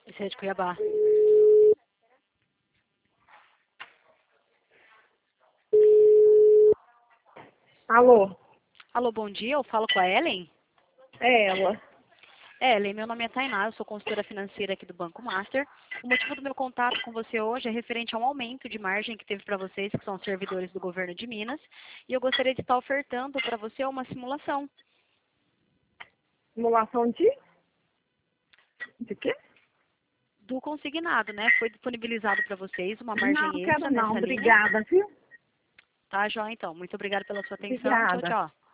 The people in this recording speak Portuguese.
Esse é de Cuiabá. Alô? Alô, bom dia. Eu falo com a Ellen? É ela. Ellen, meu nome é Tainá, eu sou consultora financeira aqui do Banco Master. O motivo do meu contato com você hoje é referente a um aumento de margem que teve para vocês, que são servidores do governo de Minas, e eu gostaria de estar ofertando para você uma simulação Simulação de? De quê? do consignado, né? Foi disponibilizado para vocês uma Não, margem quero extra não. nessa linha. Obrigada, viu? Tá, Jó, então. Muito obrigada pela sua atenção. Tchau, Obrigada. tchau.